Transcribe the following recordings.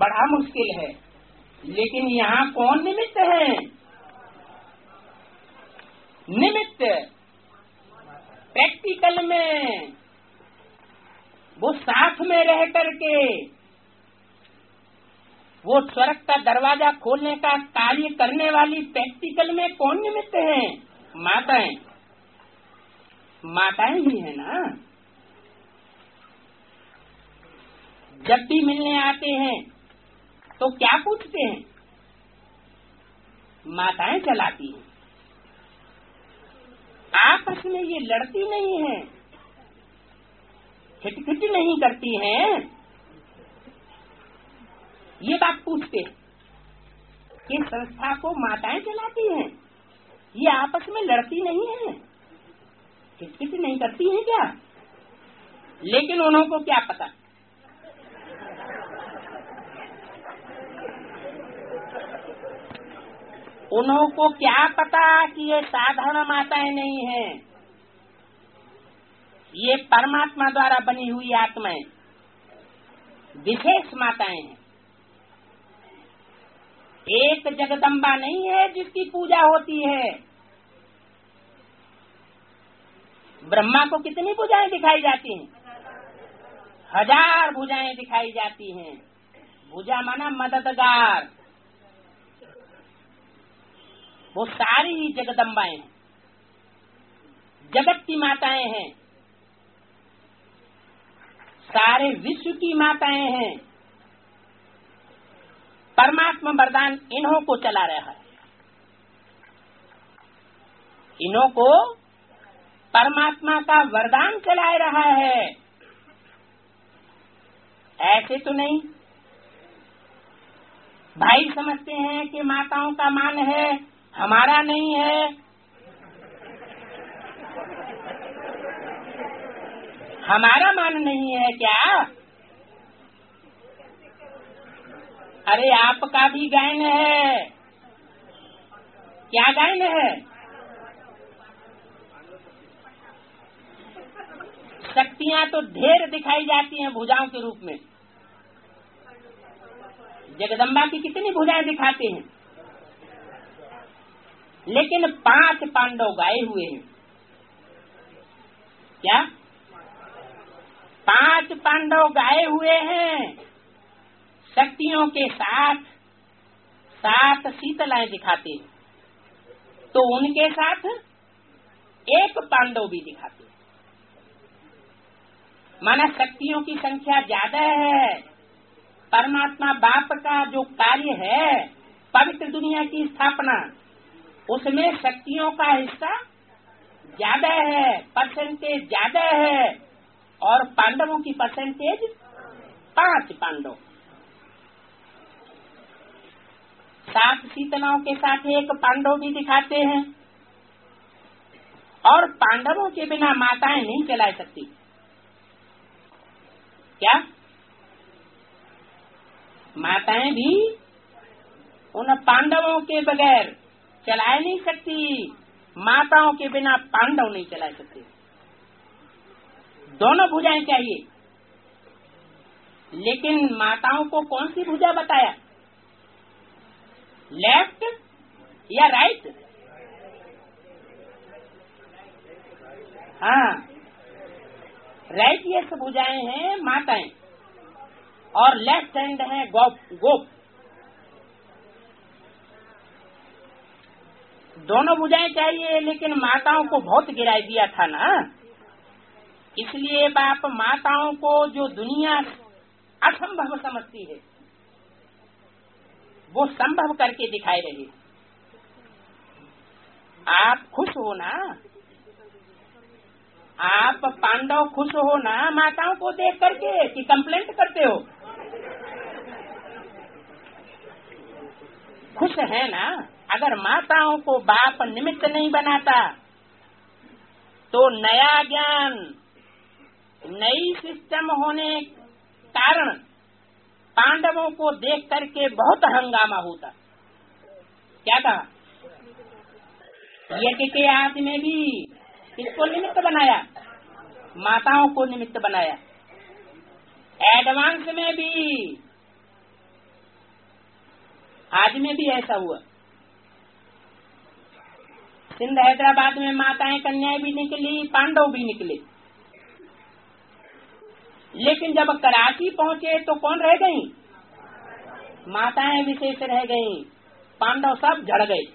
बड़ा मुश्किल है। लेकिन यहाँ कौन निमित्त है? निमित्त प्रैक्टिकल में वो साथ में रह करके वो स्वर्ग का दरवाजा खोलने का कार्य करने वाली प्रैक्टिकल में कौन निमित्त है? माताएं। माताएं ही है ना। जब भी मिलने आते हैं तो क्या पूछते हैं? माताएं चलाती हैं। आपस में ये लड़ती नहीं है, खिटखिट नहीं करती हैं। ये बात पूछते हैं कि संस्था को माताएं चलाती हैं, ये आपस में लड़ती नहीं है, खिटखिट नहीं करती हैं क्या? लेकिन उन्हों को क्या पता, उन्हों को क्या पता कि ये साधारण माताएं नहीं हैं, ये परमात्मा द्वारा बनी हुई आत्माएं, विशेष माताएं हैं। एक जगदम्बा नहीं है जिसकी पूजा होती है। ब्रह्मा को कितनी भुजाएं दिखाई जाती हैं? 1000 भुजाएं दिखाई जाती हैं। भुजा माना मददगार। वो सारी ही जगदम्बाएं हैं, जगत की माताएं हैं, सारे विश्व की माताएं हैं। परमात्मा वरदान इन्हों को चला रहा है। इन्हों को परमात्मा का वरदान चला रहा है। ऐसे तो नहीं। भाई समझते हैं कि माताओं का मान है, हमारा नहीं है। हमारा मान नहीं है क्या? अरे आपका भी गायन है। क्या गायन है? शक्तियां तो ढेर दिखाई जाती हैं भुजाओं के रूप में। जगदम्बा की कितनी भुजाएं दिखाते हैं, लेकिन 5 पांडव गाए हुए हैं। क्या 5 पांडव गाए हुए हैं? शक्तियों के साथ 7 शीतलाएं दिखाते हैं, तो उनके साथ 1 पांडव भी दिखाते हैं। माना शक्तियों की संख्या ज्यादा है। परमात्मा बाप का जो कार्य है, पवित्र दुनिया की स्थापना, उसमें शक्तियों का हिस्सा ज्यादा है, परसेंटेज ज्यादा है। और पांडवों की परसेंटेज 5 पांडव। 7 शीतलाओं के साथ 1 पांडव भी दिखाते हैं। और पांडवों के बिना माताएं नहीं चला सकती। क्या माताएं भी उन पांडवों के बगैर चला नहीं सकती? माताओं के बिना पांडव नहीं चला सकते। दोनों भुजाएं चाहिए। लेकिन माताओं को कौन सी भुजा बताया? लेफ्ट या राइट? हाँ, राइट ये सब भुजाएं हैं माताएं, और लेफ्ट हैंड है गोप। दोनों भुजाएं चाहिए, लेकिन माताओं को बहुत गिराई दिया था ना। इसलिए बाप माताओं को जो दुनिया असंभव समझती है, वो संभव करके दिखाई रही। आप खुश हो ना? आप पांडव खुश हो ना माताओं को देख करके, कि कंप्लेंट करते हो? खुश है ना? अगर माताओं को बाप निमित्त नहीं बनाता तो नया ज्ञान, नई सिस्टम होने कारण पांडवों को देख करके बहुत हंगामा होता। क्या कहा? यज्ञ के आदि में भी किसको निमित्त बनाया? माताओं को निमित्त बनाया। एडवांस में भी आज में भी ऐसा हुआ। सिंध हैदराबाद में माताएं कन्याएं भी निकली, पांडव भी निकले, लेकिन जब कराची पहुंचे तो कौन रह गई? माताएं विशेष रह गई, पांडव सब झड़ गए।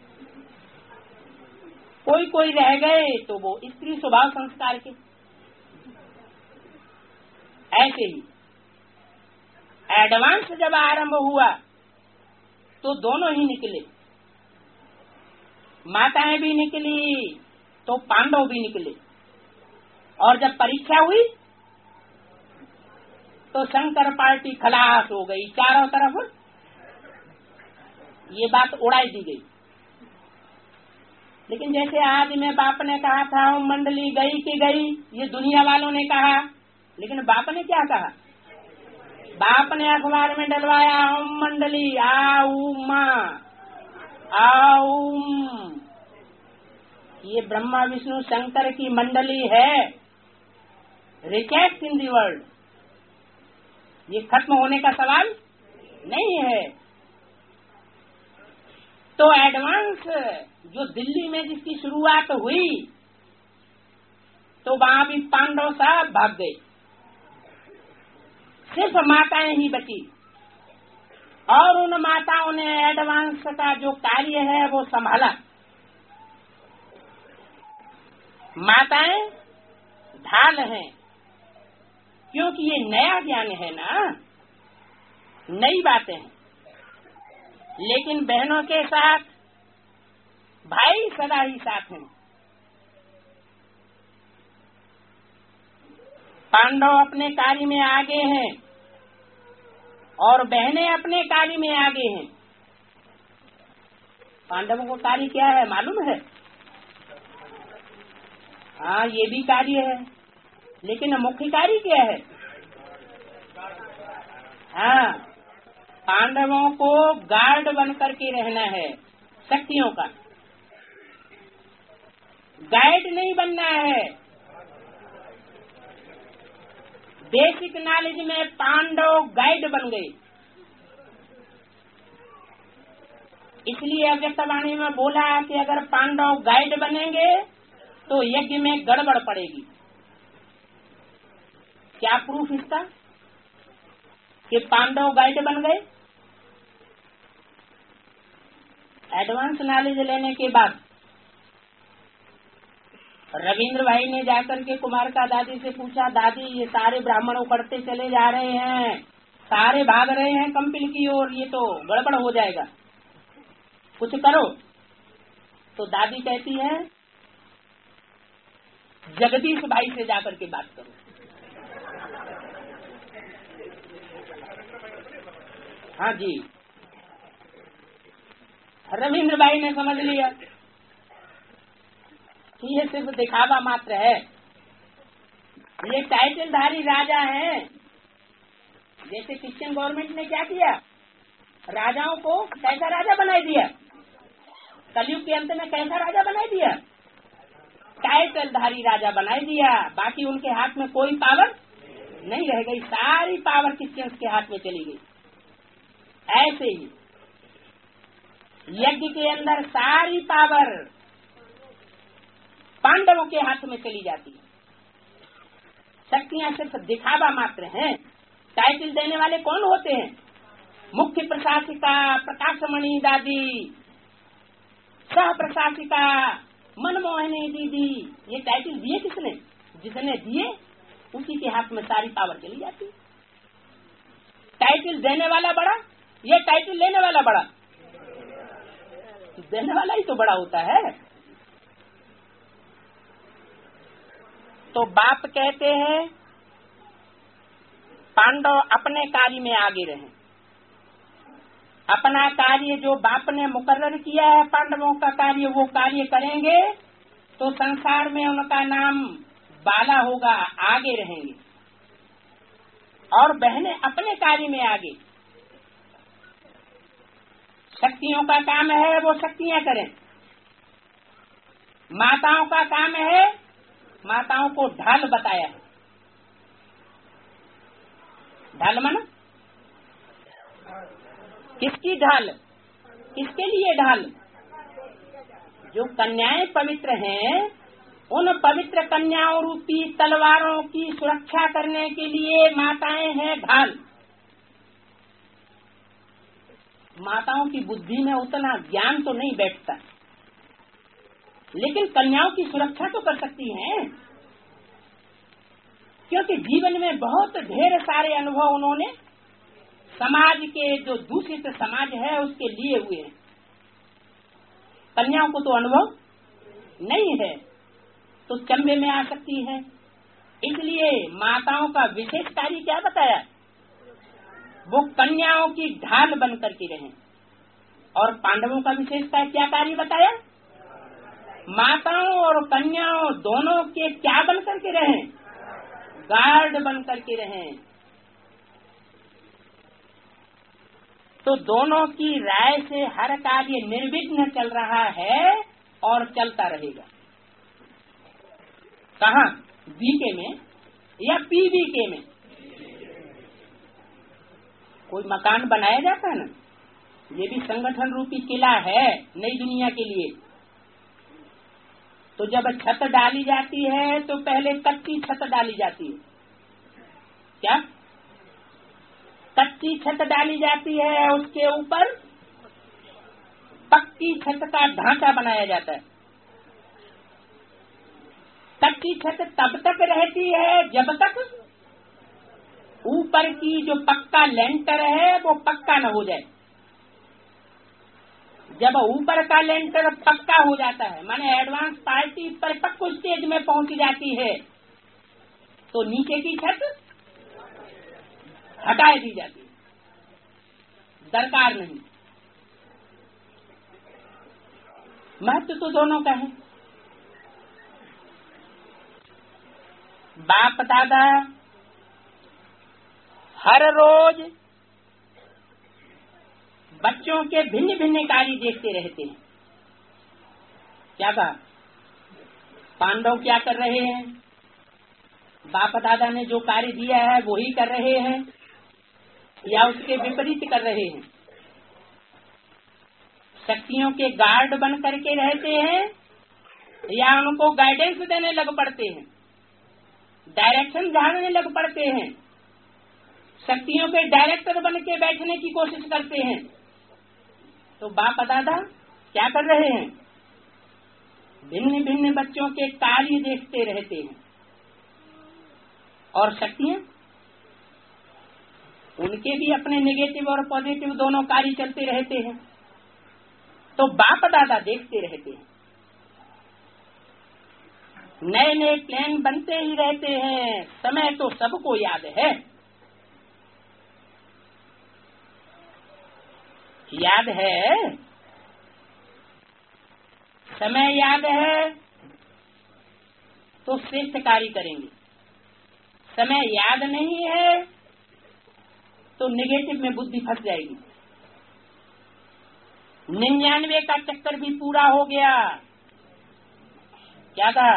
कोई कोई रह गए तो वो स्त्री स्वभाव संस्कार के। ऐसे ही एडवांस जब आरंभ हुआ तो दोनों ही निकले, माताएं भी निकली तो पांडव भी निकले। और जब परीक्षा हुई तो शंकर पार्टी खलास हो गई, चारों तरफ ये बात उड़ाई दी गई। लेकिन जैसे आज में बाप ने कहा था मंडली गई कि गई, ये दुनिया वालों ने कहा, लेकिन बाप ने क्या कहा? बाप ने अखबार में डलवाया ओम मंडली आओ माँ आओ। ये ब्रह्मा विष्णु शंकर की मंडली है, रिचेक्ट इन दी वर्ल्ड। ये खत्म होने का सवाल नहीं है। तो एडवांस जो दिल्ली में जिसकी शुरुआत हुई तो वहां भी पांडव साहब भाग गए, सिर्फ माताएं ही बची। और उन माताओं ने एडवांस का जो कार्य है वो संभाला। माताएं ढाल हैं, क्योंकि ये नया ज्ञान है ना, नई बातें हैं। लेकिन बहनों के साथ भाई सदा ही साथ हैं। पांडव अपने कार्य में आगे हैं और बहनें अपने कार्य में आगे हैं। पांडवों को कार्य क्या है मालूम है? हाँ, ये भी कार्य है, लेकिन मुख्य कार्य क्या है? हाँ, पांडवों को गार्ड बन करके रहना है, शक्तियों का गाइड नहीं बनना है। बेसिक नॉलेज में पांडव गाइड बन गए। इसलिए अव्यक्तवाणी में बोला कि अगर पांडव गाइड बनेंगे तो यज्ञ में गड़बड़ पड़ेगी। क्या प्रूफ इसका कि पांडव गाइड बन गए? एडवांस नॉलेज लेने के बाद रविंद्र भाई ने जाकर के कुमार का दादी से पूछा, दादी ये सारे ब्राह्मण उखड़ते चले जा रहे हैं, सारे भाग रहे हैं कंपिल की ओर, ये तो गड़बड़ हो जाएगा, कुछ करो। तो दादी कहती है जगदीश भाई से जाकर के बात करो। हाँ जी, रविंद्र भाई ने समझ लिया कि ये सिर्फ दिखावा मात्र है, ये टाइटलधारी राजा हैं। जैसे क्रिश्चियन गवर्नमेंट ने क्या किया, राजाओं को कैसा राजा बनाई दिया, कलयुग के अंत में कैसा राजा बनाई दिया, टाइटलधारी राजा बनाई दिया। बाकी उनके हाथ में कोई पावर नहीं रह गई, सारी पावर क्रिश्चियंस के हाथ में चली गई। ऐसे ही यज्ञ के अंदर सारी पावर पांडवों के हाथ में चली जाती है। शक्तियां सिर्फ दिखावा मात्र हैं। टाइटल देने वाले कौन होते हैं? मुख्य प्रशासिका प्रकाशमणि दादी, सह प्रशासिका मनमोहनी दीदी। ये टाइटल दिए किसने? जिसने दिए उसी के हाथ में सारी पावर चली जाती है। टाइटल देने वाला बड़ा, ये टाइटल लेने वाला बड़ा? देने वाला ही तो बड़ा होता है। तो बाप कहते हैं पांडव अपने कार्य में आगे रहें। अपना कार्य जो बाप ने मुकर्रर किया है, पांडवों का कार्य, वो कार्य करेंगे तो संसार में उनका नाम बाला होगा, आगे रहेंगे। और बहनें अपने कार्य में आगे। शक्तियों का काम है वो शक्तियां करें, माताओं का काम है माताओं को ढाल बताया है। ढाल माना किसकी ढाल? किसके लिए ढाल? जो कन्याएं पवित्र हैं, उन पवित्र कन्याओं रूपी तलवारों की सुरक्षा करने के लिए माताएं हैं ढाल। माताओं की बुद्धि में उतना ज्ञान तो नहीं बैठता, लेकिन कन्याओं की सुरक्षा तो कर सकती हैं, क्योंकि जीवन में बहुत ढेर सारे अनुभव उन्होंने समाज के, जो दूषित समाज है, उसके लिए हुए हैं। कन्याओं को तो अनुभव नहीं है, तो चंबे में आ सकती है। इसलिए माताओं का विशेष कार्य क्या बताया? वो कन्याओं की ढाल बन करके रहें। और पांडवों का विशेष क्या कार्य बताया? माताओं और कन्याओं दोनों के क्या बन करके रहें? गार्ड बन करके रहें। तो दोनों की राय से हर कार्य निर्विघ्न चल रहा है और चलता रहेगा। कहाँ? बीके में या पीबीके में? कोई मकान बनाया जाता है ना, ये भी संगठन रूपी किला है नई दुनिया के लिए। तो जब छत डाली जाती है तो पहले कच्ची छत डाली जाती है। क्या? कच्ची छत डाली जाती है, उसके ऊपर पक्की छत का ढांचा बनाया जाता है। कच्ची छत तब तक रहती है जब तक ऊपर की जो पक्का लेंटर है वो पक्का न हो जाए। जब ऊपर का लेंटर पक्का हो जाता है, माने एडवांस पार्टी परिपक्व स्टेज में पहुंच जाती है, तो नीचे की छत हटा दी जाती है, दरकार नहीं। महत्व तो दोनों का है। बाप दादा हर रोज बच्चों के भिन्न भिन्न कार्य देखते रहते हैं। क्या कहा? पांडव क्या कर रहे हैं, बाप दादा ने जो कार्य दिया है वो ही कर रहे हैं या उसके विपरीत कर रहे हैं। शक्तियों के गार्ड बन करके रहते हैं या उनको गाइडेंस देने लग पड़ते हैं, डायरेक्शन झाड़ने लग पड़ते हैं, शक्तियों के डायरेक्टर बन के बैठने की कोशिश करते हैं। तो बाप दादा क्या कर रहे हैं? भिन्न भिन्न बच्चों के कार्य देखते रहते हैं। और शक्तियां, उनके भी अपने नेगेटिव और पॉजिटिव दोनों कार्य चलते रहते हैं। तो बाप दादा देखते रहते हैं। नए नए प्लान बनते ही रहते हैं। समय तो सबको याद है, याद है, समय याद है तो श्रेष्ठ कार्य करेंगे। समय याद नहीं है तो नेगेटिव में बुद्धि फंस जाएगी। 99 का चक्कर भी पूरा हो गया। क्या था?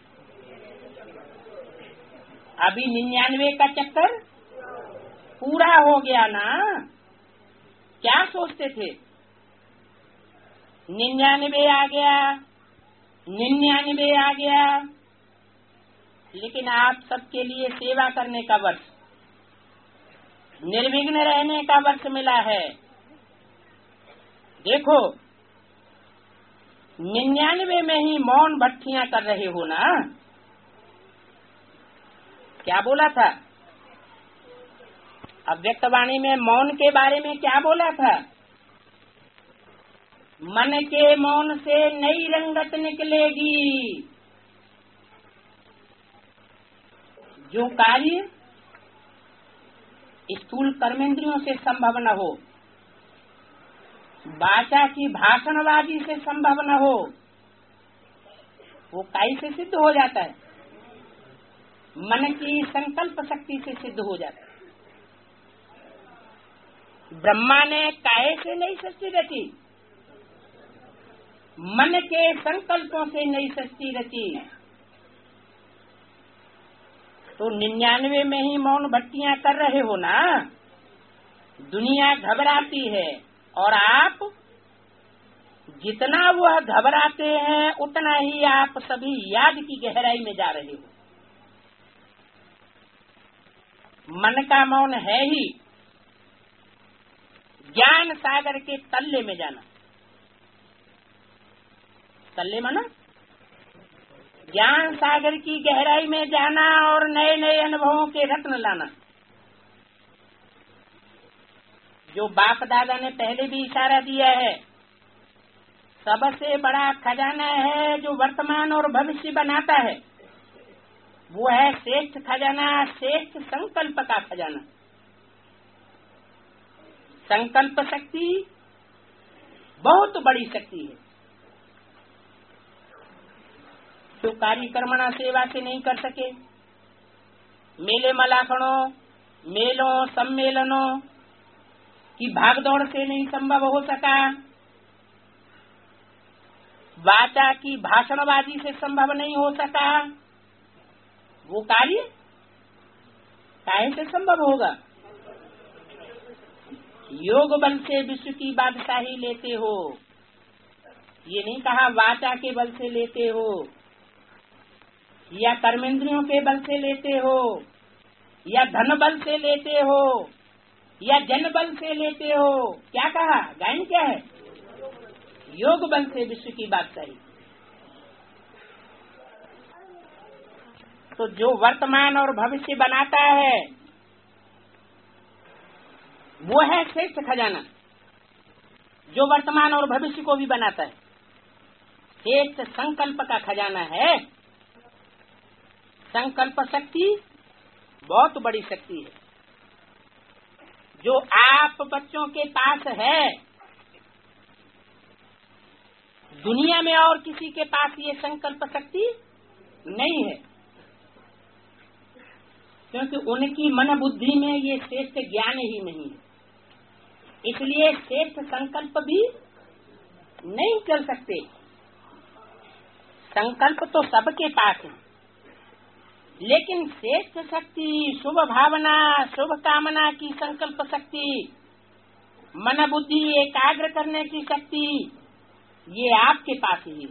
अभी 99 का चक्कर पूरा हो गया ना। क्या सोचते थे? 99 आ गया, 99 आ गया, लेकिन आप सबके लिए सेवा करने का वर्ष, निर्विघ्न रहने का वर्ष मिला है। देखो 99 में ही मौन भट्टियां कर रहे हो ना। क्या बोला था? अव्यक्त वाणी में मौन के बारे में क्या बोला था? मन के मौन से नई रंगत निकलेगी। जो कार्य स्थूल कर्मेंद्रियों से संभव न हो, वाचा की भाषणबाजी से संभव न हो, वो काई से सिद्ध हो जाता है? मन की संकल्प शक्ति से सिद्ध हो जाता है। ब्रह्मा ने काहे से नई सृष्टि रची? मन के संकल्पों से नई सृष्टि रची। तो 99 में ही मौन भट्टियां कर रहे हो ना। दुनिया घबराती है और आप जितना वह घबराते हैं उतना ही आप सभी याद की गहराई में जा रहे हो। मन का मौन है ही ज्ञान सागर के तल्ले में जाना। तल्ले माना ज्ञान सागर की गहराई में जाना और नए नए अनुभवों के रत्न लाना। जो बाप दादा ने पहले भी इशारा दिया है, सबसे बड़ा खजाना है जो वर्तमान और भविष्य बनाता है, वो है श्रेष्ठ खजाना, श्रेष्ठ संकल्प का खजाना। संकल्प शक्ति बहुत बड़ी शक्ति है जो कार्य कर्मणा सेवा से नहीं कर सके। मेले मलाखणों, मेलों, सम्मेलनों की भागदौड़ से नहीं संभव हो सका। वाचा की भाषणबाजी से संभव नहीं हो सका। वो कार्य काहे से संभव होगा? योग बल से विश्व की बादशाही लेते हो। ये नहीं कहा वाचा के बल से लेते हो या कर्मेंद्रियों के बल से लेते हो या धन बल से लेते हो या जन बल से लेते हो। क्या कहा? गायन क्या है? योग बल से विश्व की बादशाही। तो जो वर्तमान और भविष्य बनाता है वो है श्रेष्ठ खजाना, जो वर्तमान और भविष्य को भी बनाता है। श्रेष्ठ संकल्प का खजाना है। संकल्प शक्ति बहुत बड़ी शक्ति है जो आप बच्चों के पास है। दुनिया में और किसी के पास ये संकल्प शक्ति नहीं है, क्योंकि उनकी मन बुद्धि में ये श्रेष्ठ ज्ञान ही नहीं है। इसलिए श्रेष्ठ संकल्प भी नहीं चल सकते। संकल्प तो सबके पास है, लेकिन श्रेष्ठ शक्ति, शुभ भावना, शुभ कामना की संकल्प शक्ति, मन बुद्धि एकाग्र करने की शक्ति, ये आपके पास ही है।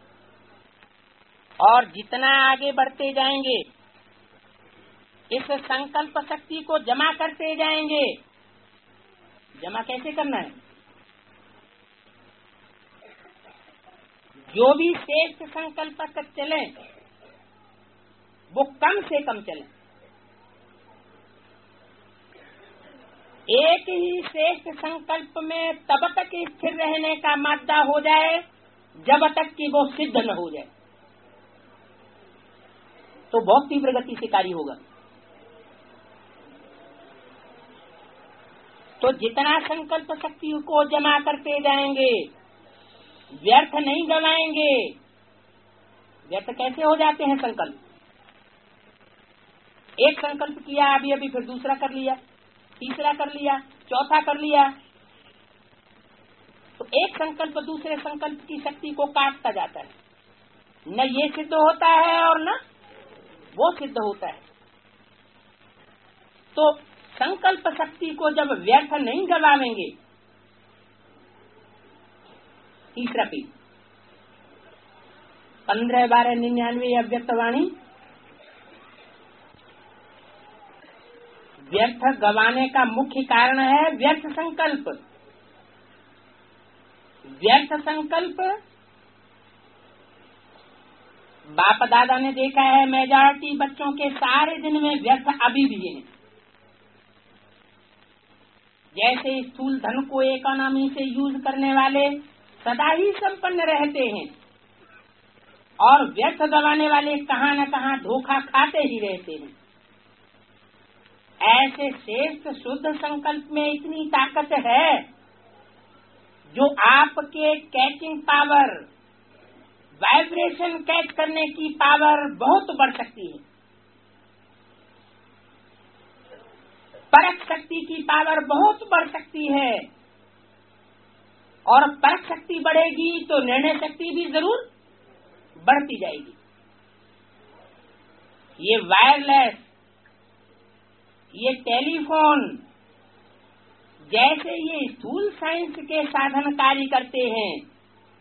और जितना आगे बढ़ते जाएंगे इस संकल्प शक्ति को जमा करते जाएंगे। जमा कैसे करना है? जो भी श्रेष्ठ संकल्प तक चले वो कम से कम चले। एक ही श्रेष्ठ संकल्प में तब तक स्थिर रहने का मादा हो जाए जब तक कि वो सिद्ध न हो जाए, तो बहुत तीव्र गति से कार्य होगा। तो जितना संकल्प शक्ति को जमा करते जाएंगे व्यर्थ नहीं गवाएंगे। व्यर्थ कैसे हो जाते हैं संकल्प? एक संकल्प किया अभी अभी, फिर दूसरा कर लिया, तीसरा कर लिया, चौथा कर लिया, तो एक संकल्प दूसरे संकल्प की शक्ति को काटता जाता है। न ये सिद्ध होता है और न वो सिद्ध होता है। तो संकल्प शक्ति को जब व्यर्थ नहीं गवाएंगे। तीसरा पेज 15/12/99 अव्यक्तवाणी। व्यर्थ गवाने का मुख्य कारण है व्यर्थ संकल्प। व्यर्थ संकल्प बाप दादा ने देखा है मेजॉरिटी बच्चों के सारे दिन में व्यर्थ अभी भी है। जैसे स्थूल धन को इकोनॉमी से यूज करने वाले सदा ही संपन्न रहते हैं और व्यर्थ गवाने वाले कहाँ न कहाँ धोखा खाते ही रहते हैं। ऐसे श्रेष्ठ शुद्ध संकल्प में इतनी ताकत है जो आपके कैचिंग पावर, वाइब्रेशन कैच करने की पावर बहुत बढ़ सकती है। परख शक्ति की पावर बहुत बढ़ सकती है और परख शक्ति बढ़ेगी तो निर्णय शक्ति भी जरूर बढ़ती जाएगी। ये वायरलेस, ये टेलीफोन जैसे ये स्थूल साइंस के साधन कार्य करते हैं,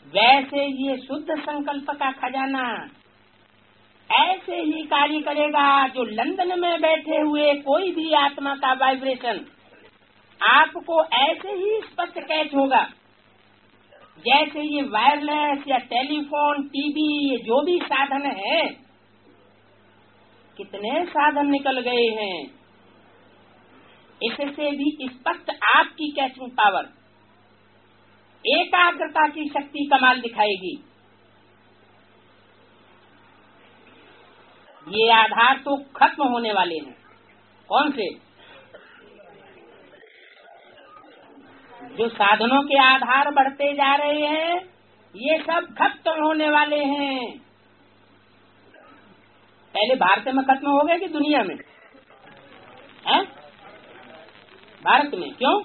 वैसे ये शुद्ध संकल्प का खजाना ऐसे ही कार्य करेगा। जो लंदन में बैठे हुए कोई भी आत्मा का वाइब्रेशन आपको ऐसे ही स्पष्ट कैच होगा जैसे ये वायरलेस या टेलीफोन, टीवी, ये जो भी साधन है, कितने साधन निकल गए हैं, इससे भी स्पष्ट आपकी कैचिंग पावर, एकाग्रता की शक्ति कमाल दिखाएगी। ये आधार तो खत्म होने वाले हैं। कौन से? जो साधनों के आधार बढ़ते जा रहे हैं, ये सब खत्म होने वाले हैं। पहले भारत में खत्म हो गए कि दुनिया में? है भारत में। क्यों?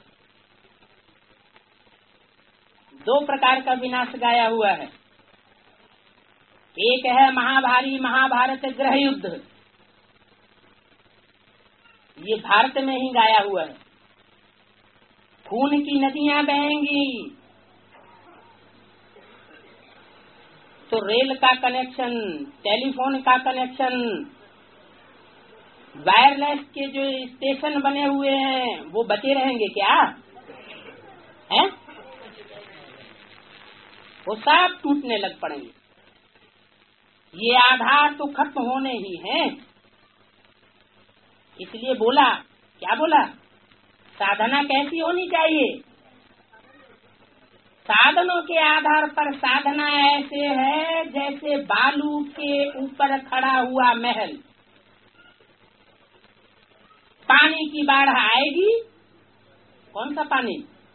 दो प्रकार का विनाश गाया हुआ है। एक है महाभारी महाभारत गृह युद्ध, ये भारत में ही गाया हुआ है। खून की नदियां बहेंगी तो रेल का कनेक्शन, टेलीफोन का कनेक्शन, वायरलेस के जो स्टेशन बने हुए हैं वो बचे रहेंगे क्या? हैं? वो सब टूटने लग पड़ेंगे। ये आधार तो खत्म होने ही हैं। इसलिए बोला, क्या बोला? साधना कैसी होनी चाहिए? साधनों के आधार पर साधना ऐसे है जैसे बालू के ऊपर खड़ा हुआ महल। पानी की बाढ़ आएगी, कौन सा पानी?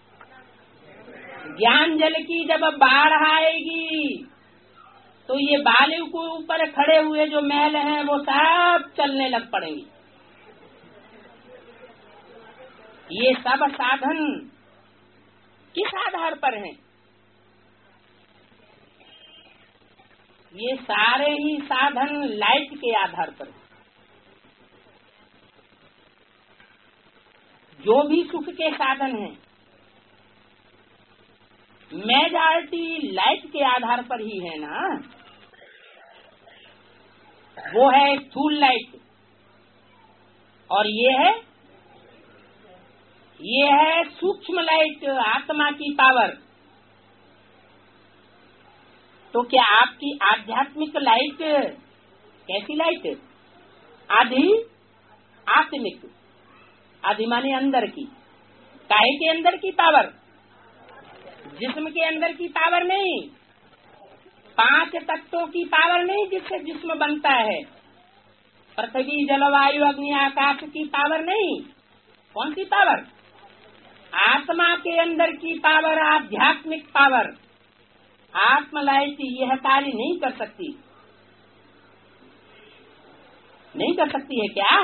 ज्ञान जल की जब बाढ़ आएगी तो ये बालू के ऊपर खड़े हुए जो महल हैं वो सब चलने लग पड़ेंगे। ये सब साधन किस आधार पर हैं? ये सारे ही साधन लाइट के आधार पर। जो भी सुख के साधन हैं मेजॉरिटी लाइट के आधार पर ही है ना। वो है स्थूल लाइट और ये है सूक्ष्म लाइट, आत्मा की पावर। तो क्या आपकी आध्यात्मिक लाइट कैसी लाइट? आधि आत्मिक, आधि माने अंदर की। काहे के अंदर की पावर? जिस्म के अंदर की पावर नहीं, 5 तत्वों की पावर नहीं जिससे जिस्म बनता है। पृथ्वी जलवायु अग्नि आकाश की पावर नहीं। कौन सी पावर? आत्मा के अंदर की पावर, आध्यात्मिक पावर। आत्मलाइट यह कार्य नहीं कर सकती। नहीं कर सकती है क्या?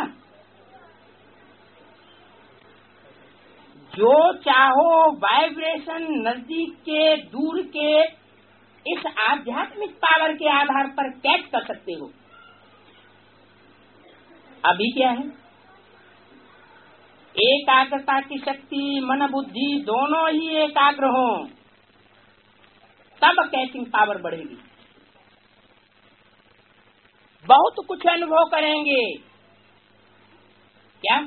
जो चाहो वाइब्रेशन नजदीक के दूर के इस आध्यात्मिक पावर के आधार पर कैच कर सकते हो। अभी क्या है? एकाग्रता की शक्ति, मन बुद्धि दोनों ही एकाग्र हों तब कैचिंग पावर बढ़ेगी। बहुत कुछ अनुभव करेंगे। क्या?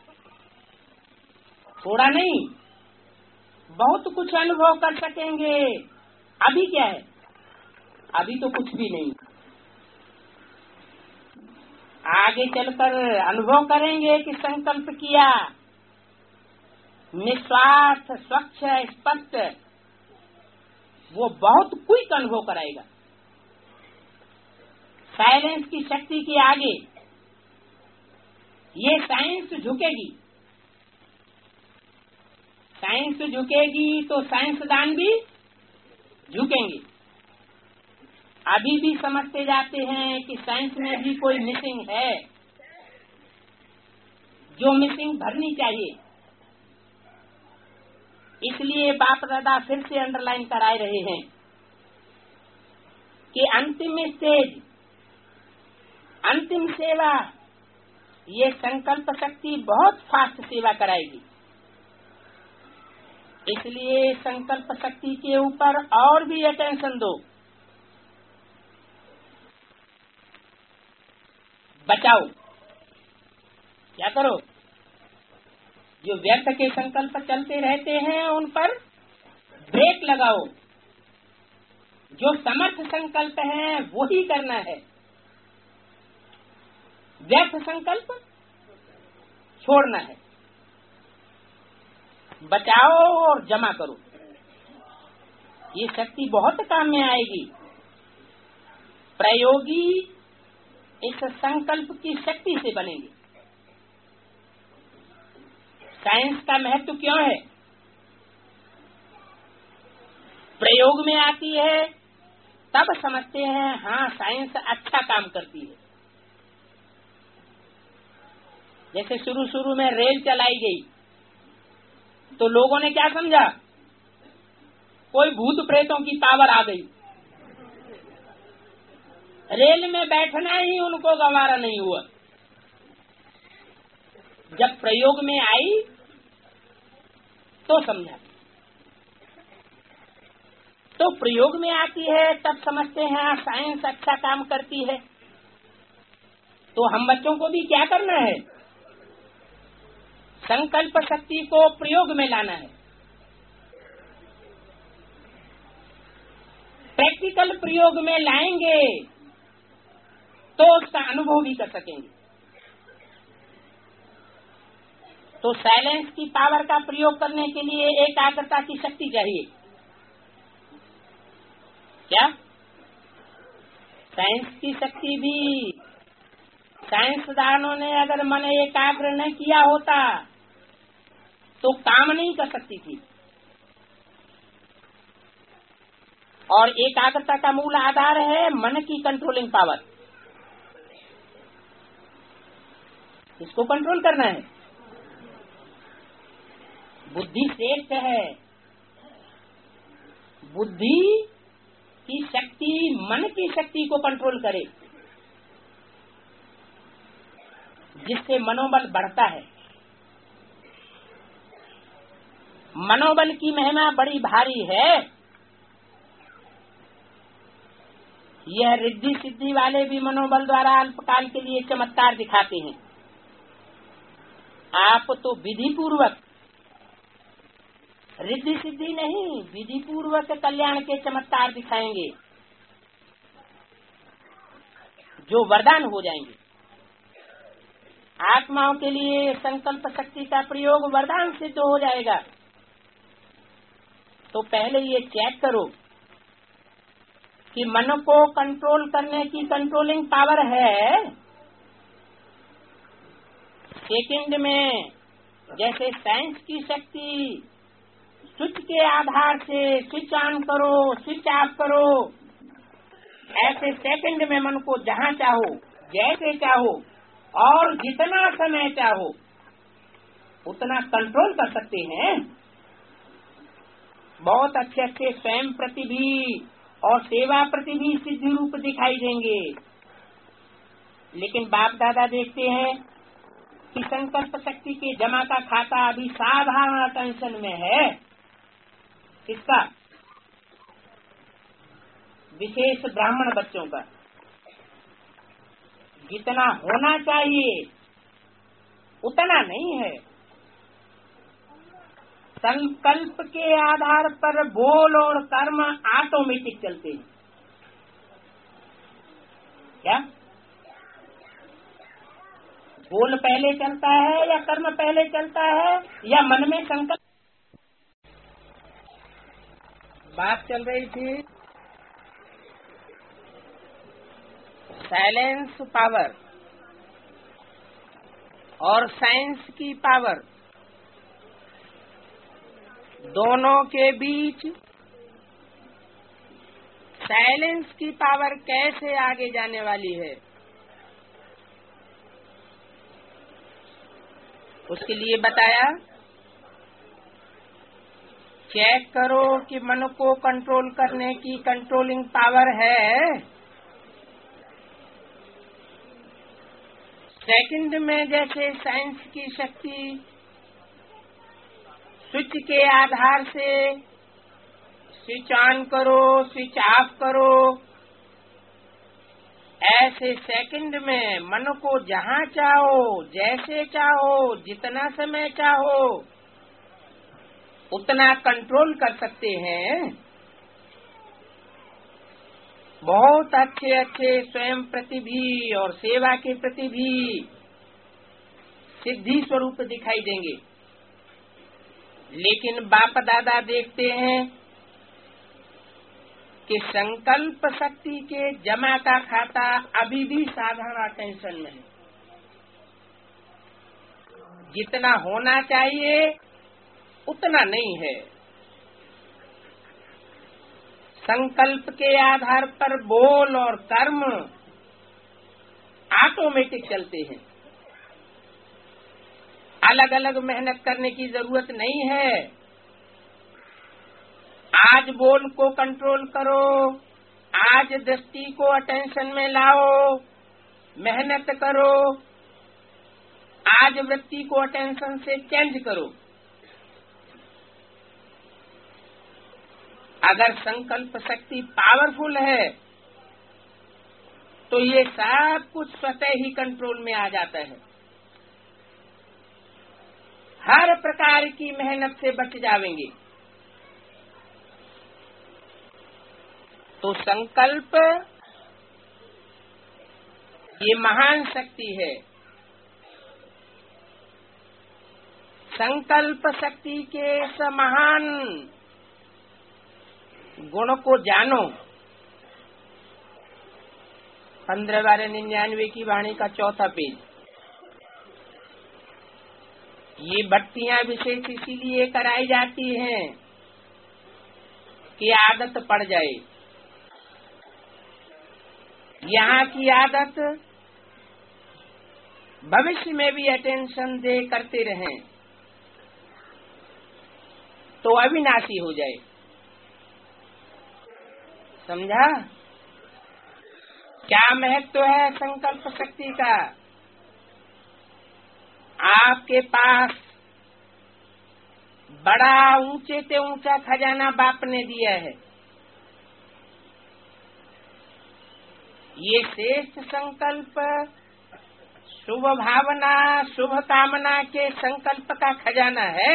थोड़ा नहीं, बहुत कुछ अनुभव कर सकेंगे। अभी क्या है? अभी तो कुछ भी नहीं। आगे चलकर अनुभव करेंगे कि संकल्प किया, निस्वार्थ, स्वच्छ, स्पष्ट, वो बहुत क्विक अनुभव कराएगा। साइलेंस की शक्ति के आगे ये साइंस झुकेगी। साइंस झुकेगी तो साइंसदान भी झुकेंगे। अभी भी समझते जाते हैं कि साइंस में भी कोई मिसिंग है, जो मिसिंग भरनी चाहिए। इसलिए बाप दादा फिर से अंडरलाइन कराए रहे हैं कि अंतिम स्टेज, अंतिम सेवा, ये संकल्प शक्ति बहुत फास्ट सेवा कराएगी। इसलिए संकल्प शक्ति के ऊपर और भी अटेंशन दो। बचाओ, क्या करो, जो व्यर्थ के संकल्प चलते रहते हैं उन पर ब्रेक लगाओ। जो समर्थ संकल्प है वो ही करना है, व्यर्थ संकल्प छोड़ना है। बचाओ और जमा करो, ये शक्ति बहुत काम में आएगी। प्रयोगी इस संकल्प की शक्ति से बनेंगे। साइंस का महत्व क्यों है? प्रयोग में आती है तब समझते हैं हाँ साइंस अच्छा काम करती है। जैसे शुरू में रेल चलाई गई तो लोगों ने क्या समझा, कोई भूत प्रेतों की पावर आ गई, रेल में बैठना ही उनको गवारा नहीं हुआ। जब प्रयोग में आई तो समझा। तो प्रयोग में आती है तब समझते हैं साइंस अच्छा काम करती है। तो हम बच्चों को भी क्या करना है, संकल्प शक्ति को प्रयोग में लाना है। प्रैक्टिकल प्रयोग में लाएंगे तो उसका अनुभव भी कर सकेंगे। तो साइलेंस की पावर का प्रयोग करने के लिए एकाग्रता की शक्ति चाहिए। क्या साइंस की शक्ति भी, साइंसदानों ने अगर मन एकाग्र न किया होता तो काम नहीं कर सकती थी। और एकाग्रता का मूल आधार है मन की कंट्रोलिंग पावर। इसको कंट्रोल करना है। बुद्धि श्रेष्ठ है। बुद्धि की शक्ति मन की शक्ति को कंट्रोल करे, जिससे मनोबल बढ़ता है। मनोबल की महिमा बड़ी भारी है। यह रिद्धि सिद्धि वाले भी मनोबल द्वारा अल्पकाल के लिए चमत्कार दिखाते हैं। आप तो विधि पूर्वक, रिद्धि सिद्धि नहीं, विधि पूर्वक कल्याण के चमत्कार दिखाएंगे जो वरदान हो जाएंगे। आत्माओं के लिए संकल्प शक्ति का प्रयोग वरदान सिद्ध हो जाएगा। तो पहले ये चेक करो कि मन को कंट्रोल करने की कंट्रोलिंग पावर है। सेकंड में जैसे साइंस की शक्ति स्विच के आधार से स्विच ऑन करो, स्विच ऑफ करो, ऐसे सेकंड में मन को जहाँ चाहो, जैसे चाहो और जितना समय चाहो उतना कंट्रोल कर सकते हैं। बहुत अच्छे अच्छे स्वयं प्रति भी और सेवा प्रति भी सिद्धि रूप दिखाई देंगे। लेकिन बाप दादा देखते हैं कि संकल्प शक्ति के जमा का खाता अभी साधारण टेंशन में है। किसका? विशेष ब्राह्मण बच्चों का। जितना होना चाहिए उतना नहीं है। संकल्प के आधार पर बोल और कर्म ऑटोमेटिक चलते हैं। क्या बोल पहले चलता है या कर्म पहले चलता है या मन में संकल्प? बात चल रही थी साइलेंस पावर और साइंस की पावर, दोनों के बीच साइलेंस की पावर कैसे आगे जाने वाली है, उसके लिए बताया। चेक करो कि मन को कंट्रोल करने की कंट्रोलिंग पावर है। सेकंड में जैसे साइंस की शक्ति स्विच के आधार से स्विच ऑन करो, स्विच ऑफ करो, ऐसे सेकंड में मन को जहाँ चाहो, जैसे चाहो, जितना समय चाहो उतना कंट्रोल कर सकते हैं। बहुत अच्छे अच्छे स्वयं प्रति भी और सेवा के प्रति भी सिद्धि स्वरूप दिखाई देंगे, लेकिन बाप दादा देखते हैं कि संकल्प शक्ति के जमा का खाता अभी भी साधारण अटेंशन में है। जितना होना चाहिए उतना नहीं है। संकल्प के आधार पर बोल और कर्म ऑटोमेटिक चलते हैं। अलग अलग मेहनत करने की जरूरत नहीं है। आज बोल को कंट्रोल करो, आज दृष्टि को अटेंशन में लाओ, मेहनत करो, आज वृत्ति को अटेंशन से चेंज करो। अगर संकल्प शक्ति पावरफुल है तो ये सब कुछ स्वतः ही कंट्रोल में आ जाता है। हर प्रकार की मेहनत से बच जाएंगे। तो संकल्प ये महान शक्ति है। संकल्प शक्ति के इस महान गुण को जानो। 15/12/99 की वाणी का 4था पेज। ये भट्टियां विशेष इसीलिए कराई जाती हैं कि आदत पड़ जाए। यहाँ की आदत भविष्य में भी अटेंशन दे करते रहें तो अविनाशी हो जाए। समझा? क्या महत्व है संकल्प शक्ति का? आपके पास बड़ा ऊंचे से ऊंचा खजाना बाप ने दिया है। ये श्रेष्ठ संकल्प, शुभ भावना, शुभ कामना के संकल्प का खजाना है।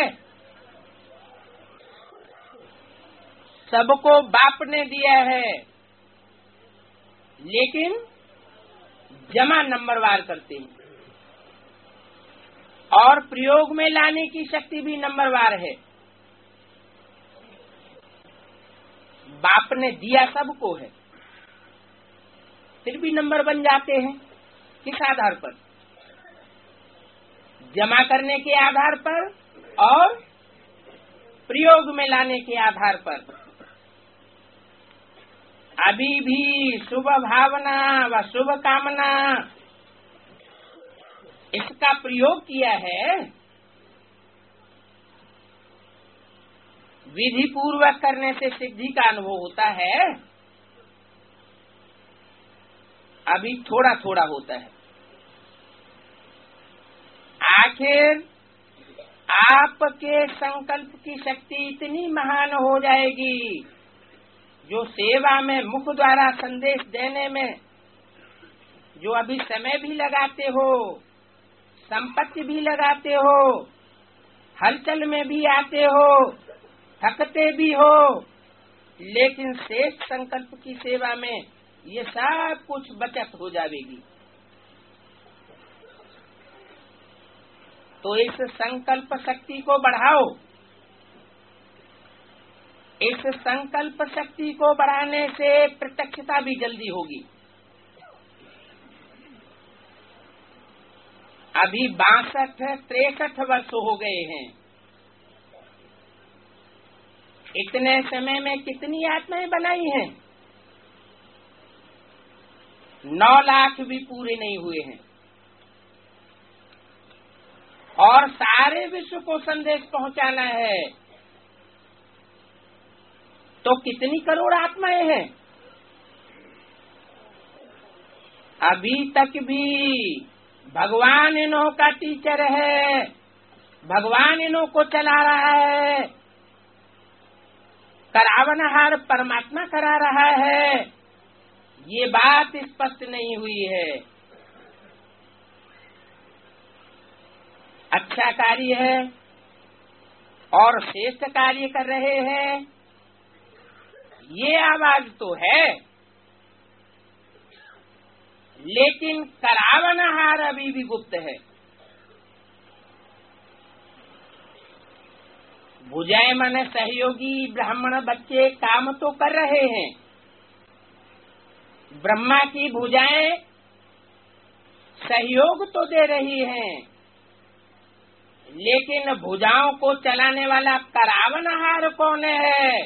सबको बाप ने दिया है, लेकिन जमा नंबरवार करते हैं और प्रयोग में लाने की शक्ति भी नंबरवार है। बाप ने दिया सबको है, फिर भी नंबर बन जाते हैं। किस आधार पर? जमा करने के आधार पर और प्रयोग में लाने के आधार पर। अभी भी शुभ भावना व शुभ कामना इसका प्रयोग किया है, विधि पूर्वक करने से सिद्धि का अनुभव होता है। अभी थोड़ा थोड़ा होता है। आखिर आपके संकल्प की शक्ति इतनी महान हो जाएगी, जो सेवा में मुख द्वारा संदेश देने में जो अभी समय भी लगाते हो, संपत्ति भी लगाते हो, हलचल में भी आते हो, थकते भी हो, लेकिन श्रेष्ठ संकल्प की सेवा में ये सब कुछ बचत हो जाएगी। तो इस संकल्प शक्ति को बढ़ाओ। इस संकल्प शक्ति को बढ़ाने से प्रत्यक्षता भी जल्दी होगी। अभी 62-63 वर्ष हो गए हैं। इतने समय में कितनी आत्माएं बनाई हैं? 9 लाख भी पूरे नहीं हुए हैं। और सारे विश्व को संदेश पहुंचाना है तो कितनी करोड़ आत्माएं हैं? अभी तक भी भगवान इन्हों का टीचर है, भगवान इन्हों को चला रहा है, करावनहार परमात्मा करा रहा है, ये बात स्पष्ट नहीं हुई है। अच्छा कार्य है और श्रेष्ठ कार्य कर रहे हैं, ये आवाज तो है, लेकिन करावनहार अभी भी गुप्त है। भुजाएं मन सहयोगी ब्राह्मण बच्चे काम तो कर रहे हैं, ब्रह्मा की भुजाएं सहयोग तो दे रही हैं, लेकिन भुजाओं को चलाने वाला करावनहार कौन है?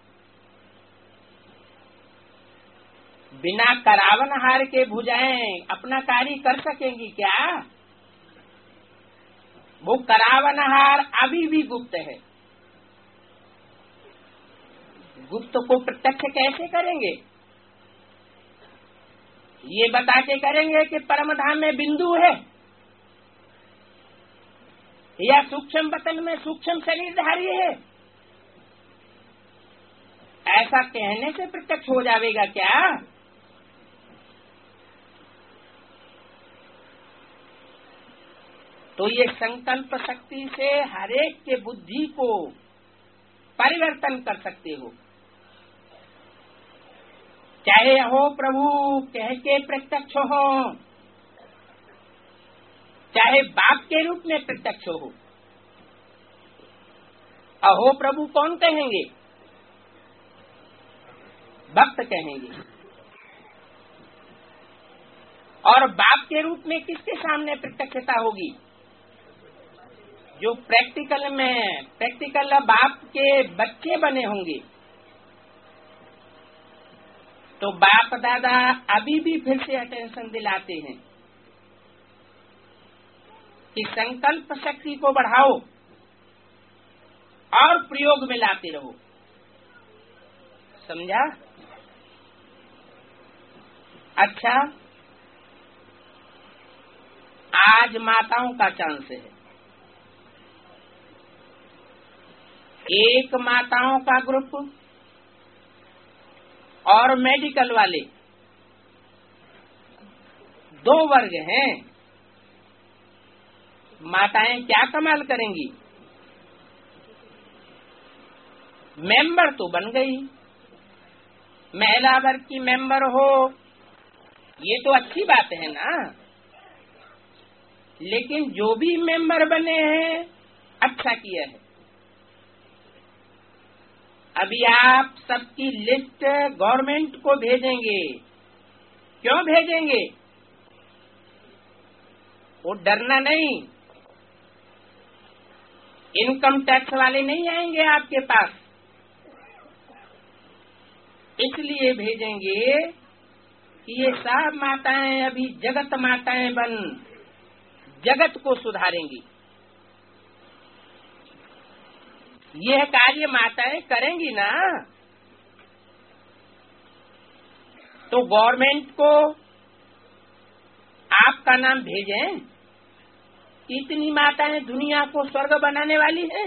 बिना करावनहार के भुजाएं अपना कार्य कर सकेंगी क्या? वो करावनहार अभी भी गुप्त है। गुप्त को प्रत्यक्ष कैसे करेंगे? ये बता के करेंगे कि परम धाम में बिंदु है या सूक्ष्म वतन में सूक्ष्म शरीरधारी है, ऐसा कहने से प्रत्यक्ष हो जाएगा क्या? तो ये संकल्प शक्ति से हरेक के बुद्धि को परिवर्तन कर सकते हो। चाहे हो प्रभु कह के प्रत्यक्ष हो, चाहे बाप के रूप में प्रत्यक्ष हो। अहो प्रभु कौन कहेंगे? भक्त कहेंगे। और बाप के रूप में किसके सामने प्रत्यक्षता होगी? जो प्रैक्टिकल बाप के बच्चे बने होंगे। तो बाप दादा अभी भी फिर से अटेंशन दिलाते हैं कि संकल्प शक्ति को बढ़ाओ और प्रयोग में लाते रहो। समझा? अच्छा, आज माताओं का चांस है। एक माताओं का ग्रुप और मेडिकल वाले, दो वर्ग हैं। माताएं क्या कमाल करेंगी? मेंबर तो बन गई, महिला वर्ग की मेंबर हो, ये तो अच्छी बात है ना। लेकिन जो भी मेंबर बने हैं अच्छा किया है। अभी आप सबकी लिस्ट गवर्नमेंट को भेजेंगे। क्यों भेजेंगे? वो डरना नहीं, इनकम टैक्स वाले नहीं आएंगे आपके पास, इसलिए भेजेंगे कि ये सब माताएं अभी जगत माताएं बन जगत को सुधारेंगी। यह कार्य माताएं करेंगी ना। तो गवर्नमेंट को आपका नाम भेजें। इतनी माताएं दुनिया को स्वर्ग बनाने वाली हैं,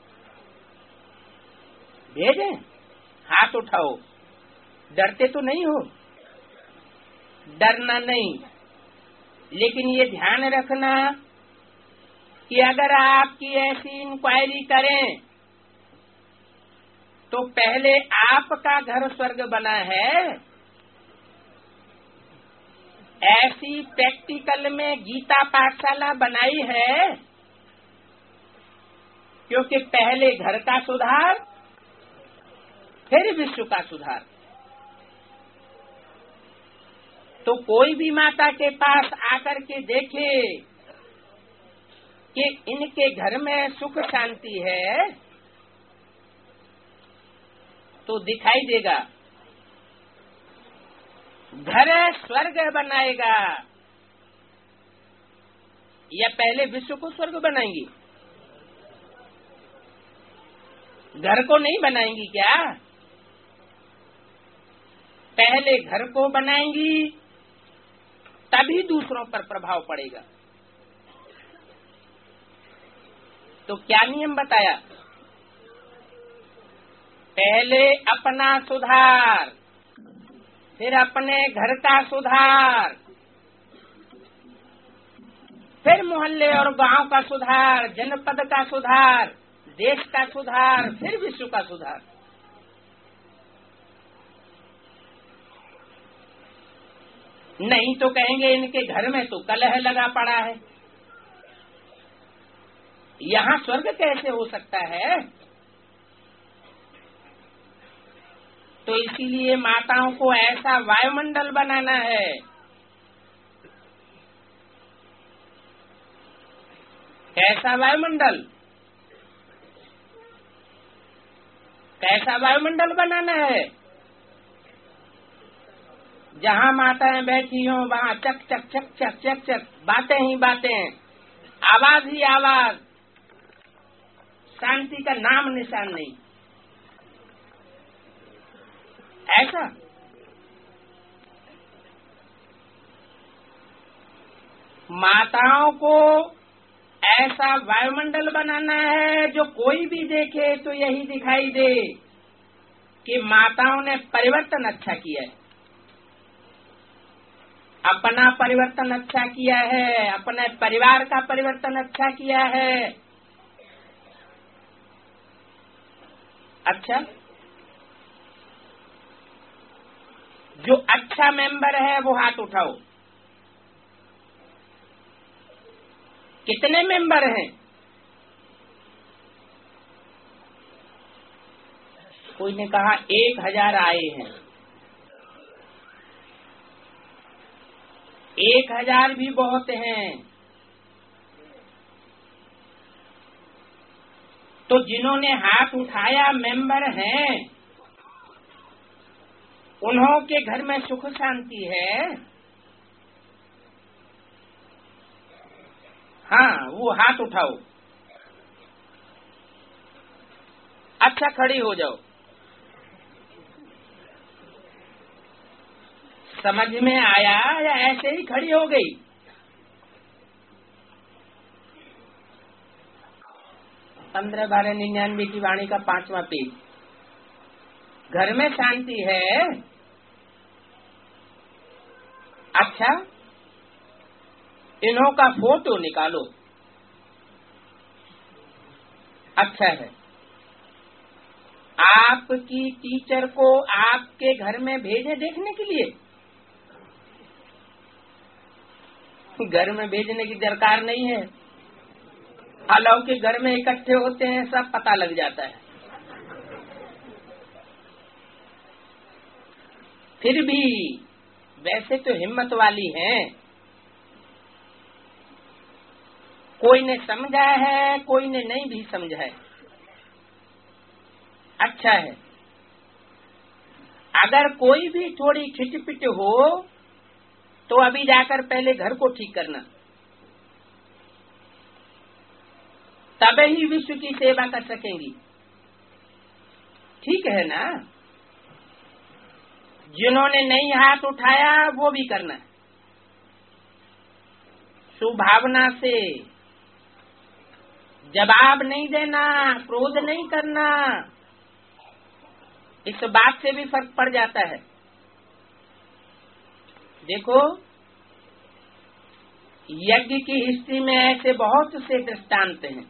भेजें। हाथ उठाओ। डरते तो नहीं हो? डरना नहीं, लेकिन ये ध्यान रखना कि अगर आपकी ऐसी इंक्वायरी करें तो पहले आपका घर स्वर्ग बना है। ऐसी प्रैक्टिकल में गीता पाठशाला बनाई है क्योंकि पहले घर का सुधार फिर विश्व का सुधार। तो कोई भी माता के पास आकर के देखे कि इनके घर में सुख शांति है तो दिखाई देगा। घर स्वर्ग बनाएगा या पहले विश्व को स्वर्ग बनाएंगी? घर को नहीं बनाएंगी क्या? पहले घर को बनाएंगी तभी दूसरों पर प्रभाव पड़ेगा। तो क्या नियम बताया? पहले अपना सुधार, फिर अपने घर का सुधार, फिर मोहल्ले और गांव का सुधार, जनपद का सुधार, देश का सुधार, फिर विश्व का सुधार। नहीं तो कहेंगे इनके घर में तो कलह लगा पड़ा है, यहाँ स्वर्ग कैसे हो सकता है? तो इसीलिए माताओं को ऐसा वायुमंडल बनाना है, कैसा वायुमंडल, कैसा वायुमंडल बनाना है? जहाँ माताएं बैठी हों वहाँ चक चक चक चक चक चक बातें ही बातें, आवाज ही आवाज, शांति का नाम निशान नहीं। ऐसा माताओं को ऐसा वायुमंडल बनाना है जो कोई भी देखे तो यही दिखाई दे कि माताओं ने परिवर्तन अच्छा किया है, अपना परिवर्तन अच्छा किया है, अपने परिवार का परिवर्तन अच्छा किया है। अच्छा, जो अच्छा मेंबर है वो हाथ उठाओ। कितने मेंबर हैं? कोई ने कहा 1000 आए हैं। 1000 भी बहुत हैं। तो जिन्होंने हाथ उठाया मेंबर हैं, उन्हों के घर में सुख शांति है। हाँ, वो हाथ उठाओ। अच्छा, खड़ी हो जाओ। समझ में आया या ऐसे ही खड़ी हो गई? पंद्रह 1299 की वाणी का 5वां पेज। घर में शांति है। अच्छा, इन्हों का फोटो निकालो। अच्छा है, आपकी टीचर को आपके घर में भेजे देखने के लिए? घर में भेजने की दरकार नहीं है। अलौकिक घर में इकट्ठे होते हैं, सब पता लग जाता है। फिर भी वैसे तो हिम्मत वाली हैं। कोई ने समझा है, कोई ने नहीं भी समझा है। अच्छा है, अगर कोई भी थोड़ी खिटपिट हो तो अभी जाकर पहले घर को ठीक करना, तब ही विश्व की सेवा कर सकेंगी। ठीक है ना? जिन्होंने नहीं हाथ उठाया वो भी करना, सुभावना से। जवाब नहीं देना, क्रोध नहीं करना। इस बात से भी फर्क पड़ जाता है। देखो, यज्ञ की हिस्ट्री में ऐसे बहुत से दृष्टांत हैं।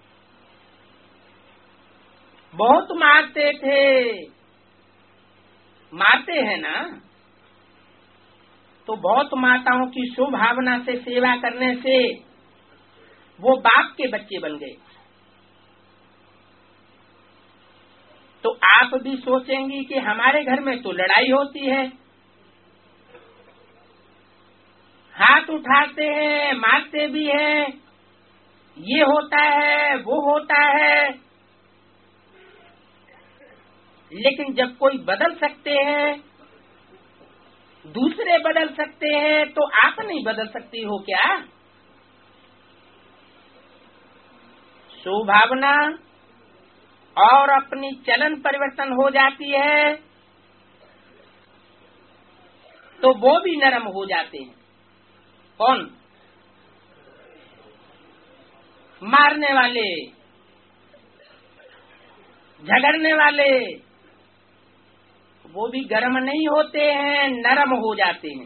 बहुत मारते थे, मारते हैं ना, तो बहुत माताओं की सुभावना से सेवा करने से वो बाप के बच्चे बन गए। तो आप भी सोचेंगी कि हमारे घर में तो लड़ाई होती है, हाथ उठाते हैं, मारते भी हैं, ये होता है वो होता है, लेकिन जब कोई बदल सकते हैं, दूसरे बदल सकते हैं, तो आप नहीं बदल सकती हो क्या? सुभावना और अपनी चलन परिवर्तन हो जाती है तो वो भी नरम हो जाते हैं। कौन? मारने वाले। झगड़ने वाले वो भी गर्म नहीं होते हैं, नरम हो जाते हैं।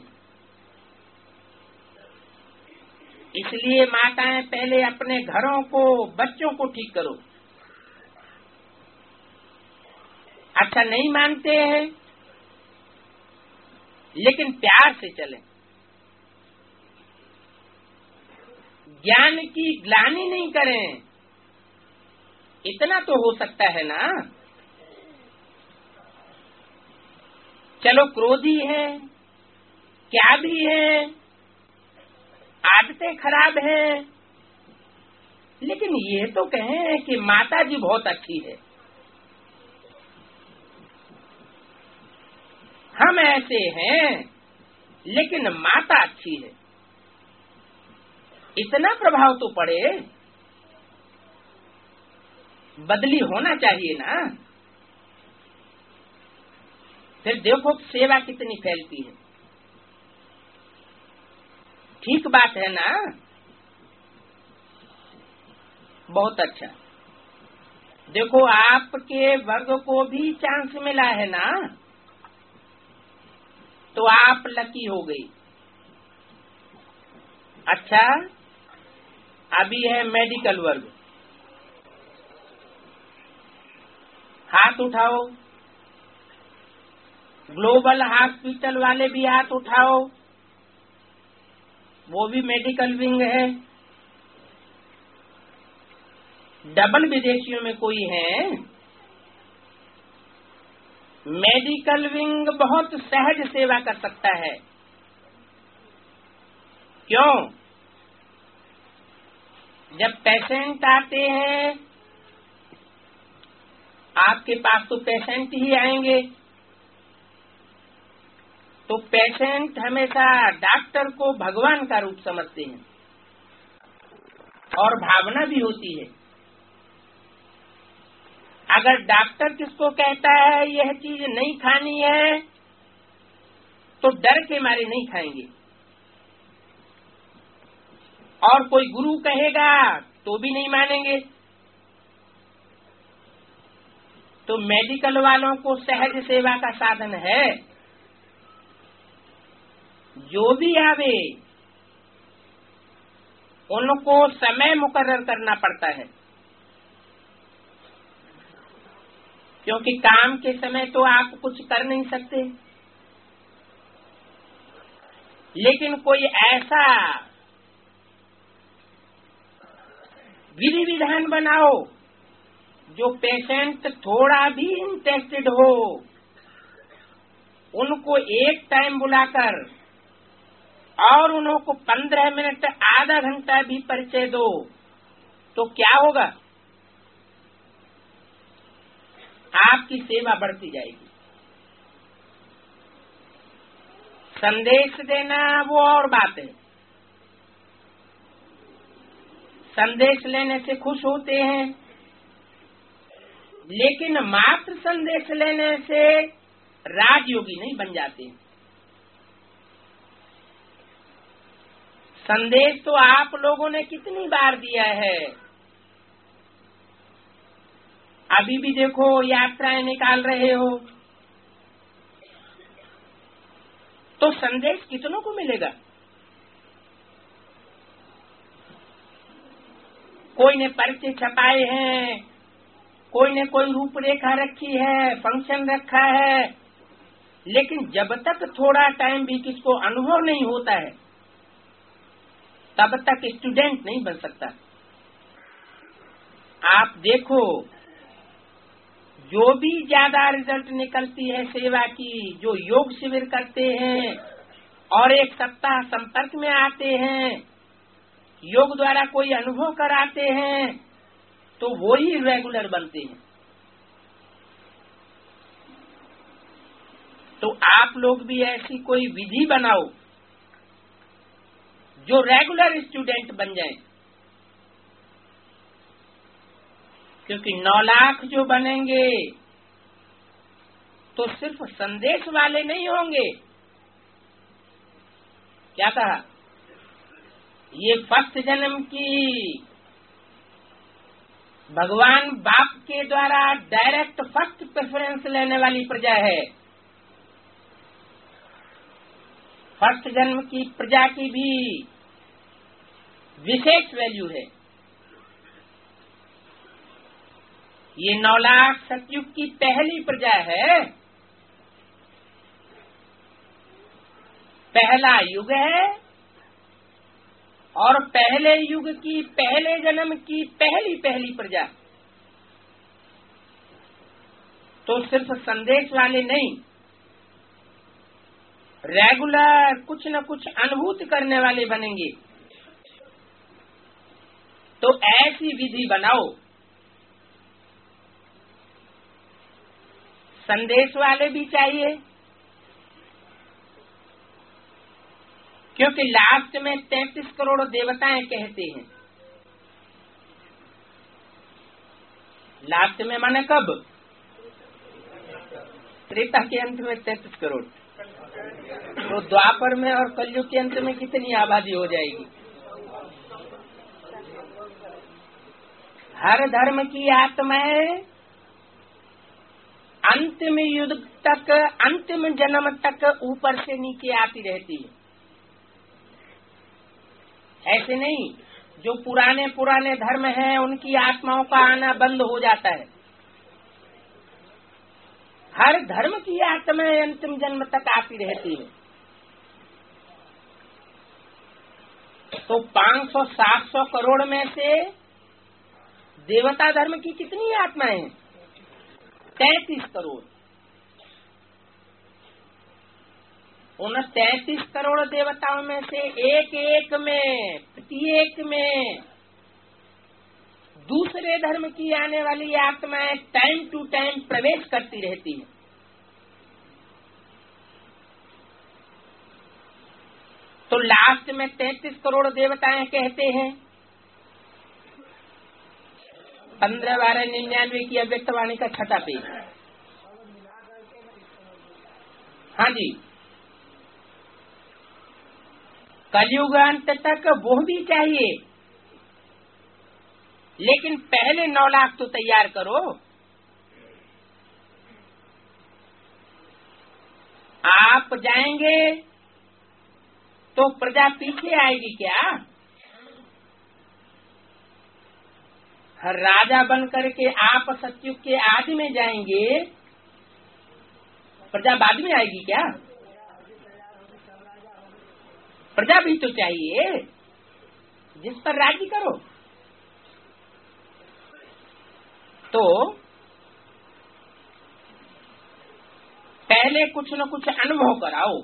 इसलिए माताएं पहले अपने घरों को, बच्चों को ठीक करो। अच्छा नहीं मानते हैं, लेकिन प्यार से चलें। ज्ञान की ग्लानि नहीं करें, इतना तो हो सकता है ना। चलो क्रोधी है, क्या भी है, आदतें खराब हैं, लेकिन ये तो कहें कि माता जी बहुत अच्छी है। हम ऐसे हैं, लेकिन माता अच्छी है, इतना प्रभाव तो पड़े। बदली होना चाहिए ना। फिर देखो सेवा कितनी फैलती है। ठीक बात है ना। बहुत अच्छा। देखो आपके वर्ग को भी चांस मिला है ना, तो आप लकी हो गई। अच्छा, अभी है मेडिकल वर्ग, हाथ उठाओ। ग्लोबल हॉस्पिटल वाले भी हाथ उठाओ, वो भी मेडिकल विंग है। डबल विदेशियों में कोई है? मेडिकल विंग बहुत सहज सेवा कर सकता है। क्यों? जब पेशेंट आते हैं, आपके पास तो पेशेंट ही आएंगे, तो पेशेंट हमेशा डॉक्टर को भगवान का रूप समझते हैं, और भावना भी होती है। अगर डॉक्टर किसको कहता है यह चीज नहीं खानी है, तो डर के मारे नहीं खाएंगे, और कोई गुरु कहेगा तो भी नहीं मानेंगे। तो मेडिकल वालों को सहज सेवा का साधन है। जो भी आवे उनको समय मुकर्रर करना पड़ता है, क्योंकि काम के समय तो आप कुछ कर नहीं सकते। लेकिन कोई ऐसा विधि विधान बनाओ जो पेशेंट थोड़ा भी इंटरेस्टेड हो, उनको एक टाइम बुलाकर और उनको 15 मिनट आधा घंटा भी परिचय दो, तो क्या होगा? आपकी सेवा बढ़ती जाएगी। संदेश देना वो और बात है, संदेश लेने से खुश होते हैं, लेकिन मात्र संदेश लेने से राजयोगी नहीं बन जाते। संदेश तो आप लोगों ने कितनी बार दिया है। अभी भी देखो यात्राएं निकाल रहे हो, तो संदेश कितनों को मिलेगा? कोई ने पर्चे छपाए हैं, कोई ने कोई रूपरेखा रखी है, फंक्शन रखा है, लेकिन जब तक थोड़ा टाइम भी किसको अनुभव नहीं होता है, तब तक स्टूडेंट नहीं बन सकता। आप देखो, जो भी ज्यादा रिजल्ट निकलती है सेवा की, जो योग शिविर करते हैं और एक सप्ताह संपर्क में आते हैं, योग द्वारा कोई अनुभव कराते हैं, तो वो ही रेगुलर बनते हैं। तो आप लोग भी ऐसी कोई विधि बनाओ जो रेगुलर स्टूडेंट बन जाएं, क्योंकि 9 लाख जो बनेंगे तो सिर्फ संदेश वाले नहीं होंगे। क्या कहा? ये फर्स्ट जन्म की भगवान बाप के द्वारा डायरेक्ट फर्स्ट प्रेफरेंस लेने वाली प्रजा है। फर्स्ट जन्म की प्रजा की भी विशेष वैल्यू है। ये 9 लाख सतयुग की पहली प्रजा है, पहला युग है, और पहले युग की पहले जन्म की पहली प्रजा। तो सिर्फ संदेश वाले नहीं, रेगुलर कुछ न कुछ अनुभूति करने वाले बनेंगे। तो ऐसी विधि बनाओ, संदेश वाले भी चाहिए, क्योंकि लास्ट में 33 करोड़ देवताएं कहते हैं। लास्ट में माने कब? त्रेता के अंत में 33 करोड़। तो द्वापर में और कलयुग के अंत में कितनी आबादी हो जाएगी? हर धर्म की आत्माएं अंतिम युग तक, अंतिम जन्म तक ऊपर से नीचे आती रहती है। ऐसे नहीं, जो पुराने धर्म हैं उनकी आत्माओं का आना बंद हो जाता है। हर धर्म की आत्माएं अंतिम जन्म तक आती रहती है। तो 500-700 करोड़ में से देवता धर्म की कितनी आत्माएं हैं? 33 करोड़। उन 33 करोड़ देवताओं में से एक में, प्रत्येक में दूसरे धर्म की आने वाली आत्माएं टाइम टू टाइम प्रवेश करती रहती है। तो लास्ट में 33 करोड़ देवताएं कहते हैं। 15-12-99 की अव्यक्तवाणी का 6वां पेज। हाँ जी, कलयुग अंत तक वो भी चाहिए, लेकिन पहले 9 लाख तो तैयार करो। आप जाएंगे तो प्रजा पीछे आएगी क्या? हर राजा बन करके आप सतयुग के आदि में जाएंगे, प्रजा बाद में आएगी क्या? प्रजा भी तो चाहिए जिस पर राज्य करो। तो पहले कुछ न कुछ अनुभव कराओ।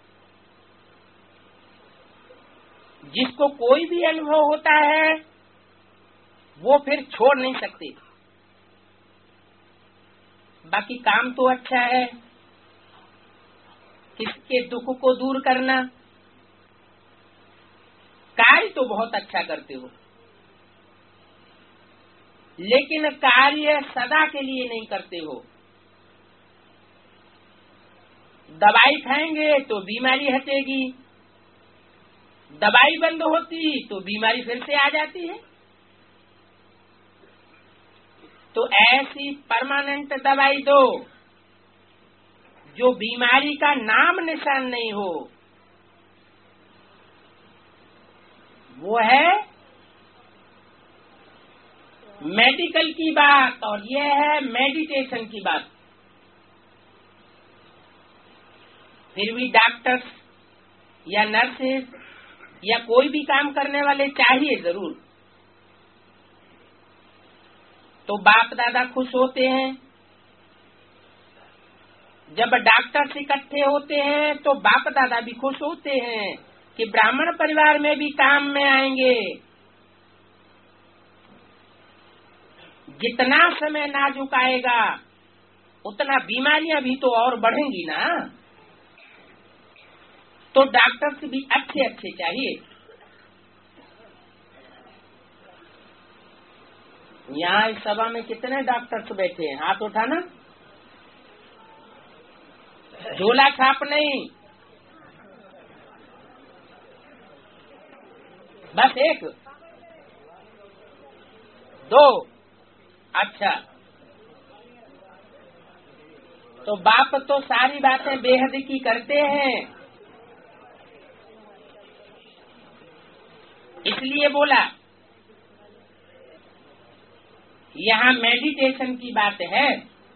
जिसको कोई भी अनुभव होता है वो फिर छोड़ नहीं सकते। बाकी काम तो अच्छा है, किसके दुख को दूर करना, कार्य तो बहुत अच्छा करते हो, लेकिन कार्य सदा के लिए नहीं करते हो। दवाई खाएंगे तो बीमारी हटेगी, दवाई बंद होती तो बीमारी फिर से आ जाती है। तो ऐसी परमानेंट दवाई दो जो बीमारी का नाम निशान नहीं हो। वो है मेडिकल की बात, और ये है मेडिटेशन की बात। फिर भी डॉक्टर्स या नर्सेस या कोई भी काम करने वाले चाहिए जरूर। तो बाप दादा खुश होते हैं जब डॉक्टर्स इकट्ठे होते हैं, तो बाप दादा भी खुश होते हैं कि ब्राह्मण परिवार में भी काम में आएंगे। जितना समय नाजुक आएगा उतना बीमारियां भी तो और बढ़ेंगी ना। तो डॉक्टर्स भी अच्छे अच्छे चाहिए। यहाँ इस सभा में कितने डॉक्टर्स बैठे हैं? हाथ उठाना। झोला छाप नहीं, बस 1, 2, अच्छा, तो बाप तो सारी बातें बेहद की करते हैं, इसलिए बोला यहाँ मेडिटेशन की बात है।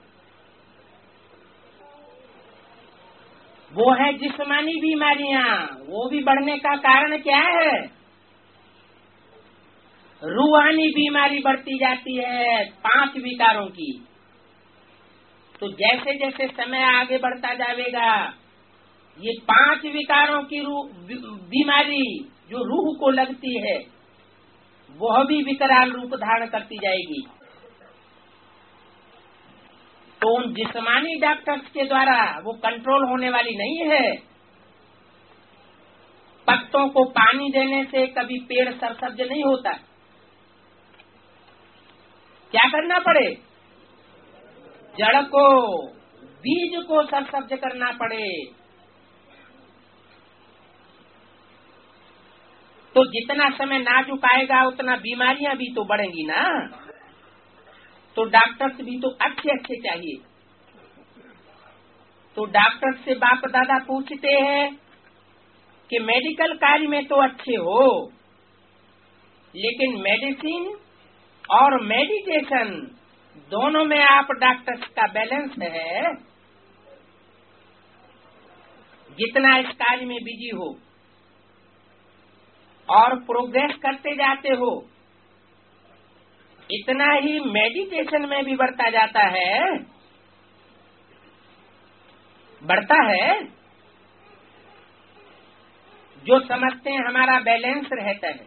वो है जिस्मानी बीमारियां, वो भी बढ़ने का कारण क्या है? रूहानी बीमारी बढ़ती जाती है 5 विकारों की। तो जैसे जैसे समय आगे बढ़ता जाएगा ये 5 विकारों की बीमारी जो रूह को लगती है वह भी विकराल रूप धारण करती जाएगी। तो उन जिस्मानी डॉक्टर्स के द्वारा वो कंट्रोल होने वाली नहीं है। पत्तों को पानी देने से कभी पेड़ सरसब्ज नहीं होता। क्या करना पड़े? जड़ को, बीज को सरसब्ज करना पड़े। तो जितना समय नाजुक आएगा उतना बीमारियां भी तो बढ़ेंगी ना। तो डॉक्टर्स भी तो अच्छे अच्छे चाहिए। तो डॉक्टर से बाप दादा पूछते हैं कि मेडिकल कार्य में तो अच्छे हो, लेकिन मेडिसिन और मेडिटेशन दोनों में आप डॉक्टर्स का बैलेंस है। जितना इस कार्य में बिजी हो और प्रोग्रेस करते जाते हो इतना ही मेडिटेशन में भी बढ़ता जाता है, बढ़ता है। जो समझते हैं हमारा बैलेंस रहता है।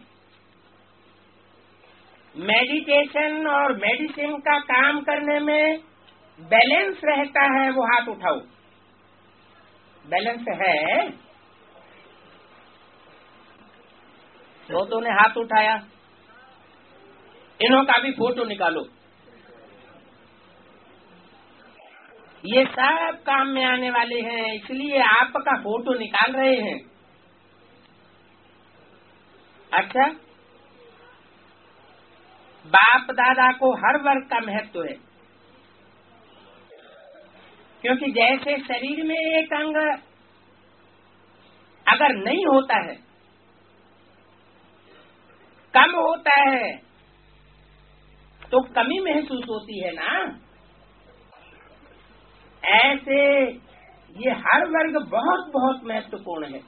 मेडिटेशन और मेडिसिन का काम करने में बैलेंस रहता है, वो हाथ उठाओ। बैलेंस है? बहुतों ने हाथ उठाया। इन्हों का भी फोटो निकालो। ये सब काम में आने वाले हैं, इसलिए आपका फोटो निकाल रहे हैं। अच्छा, बाप दादा को हर वर्ग का महत्व है, क्योंकि जैसे शरीर में एक अंग अगर नहीं होता है, कम होता है, तो कमी महसूस होती है ना। ऐसे ये हर वर्ग बहुत बहुत महत्वपूर्ण है।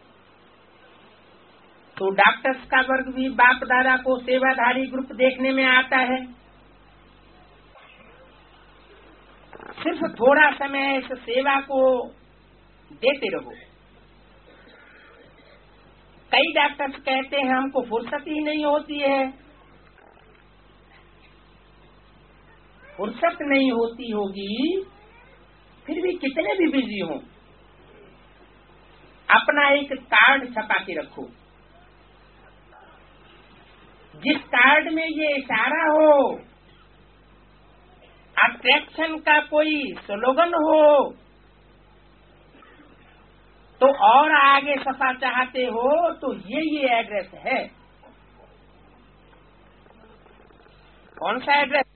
तो डॉक्टर्स का वर्ग भी बाप दादा को सेवाधारी ग्रुप देखने में आता है। सिर्फ थोड़ा समय इस सेवा को देते रहो। कई डॉक्टर्स कहते हैं हमको फुर्सत ही नहीं होती है। फुर्सत नहीं होती होगी, फिर भी कितने भी बिजी हो, अपना एक कार्ड छपा के रखो, जिस कार्ड में ये इशारा हो, अट्रैक्शन का कोई स्लोगन हो, तो और आगे सफा चाहते हो तो ये एड्रेस है। कौन सा एड्रेस?